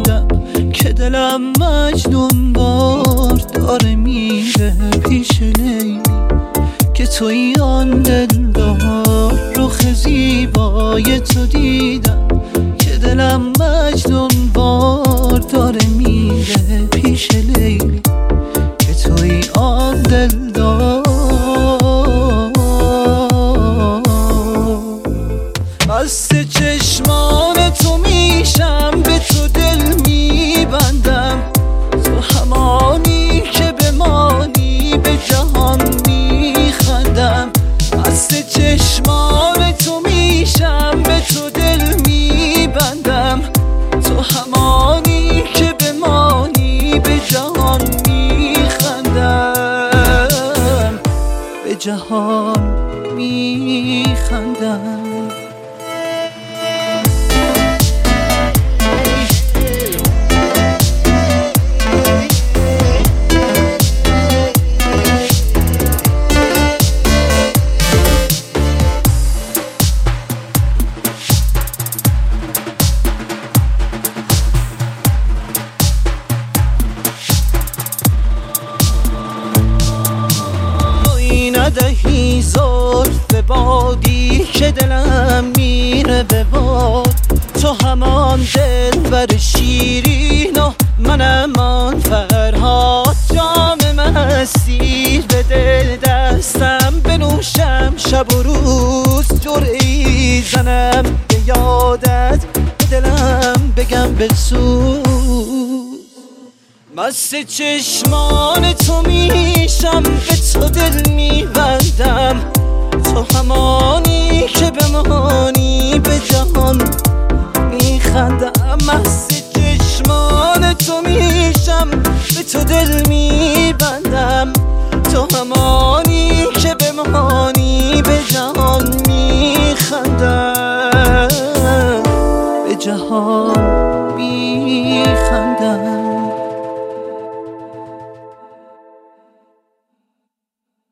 دیدم که دلم مجنون بار داره میره پیش لیلی که توی آن دلدار. رخ زیبای تو دیدم که دلم مجنون بار داره میره پیش لیلی که توی آن دلدار. مست چشمان تو میشم به تو دل میبندم، تو همانی که بمانی به جهان میخندم. مست چشمان تو میشم به تو دل میبندم، تو همانی که بمانی به جهان میخندم، به جهان میخندم. ندهی زلف بادی که دلم میره به باد، تو همان دلبر شیرین و منم آن فرهاد. جام مستی بده دستم بنوشم شب و روز، جرعی زنم به یادت به دلم بگم بسوز. مست چشمان تو میشم به تو دل میبندم، تو همانی که بمانی به جهان میخندم. مست چشمان تو میشم به تو دل میبندم، تو همانی که بمانی به جهان میخندم، به جهان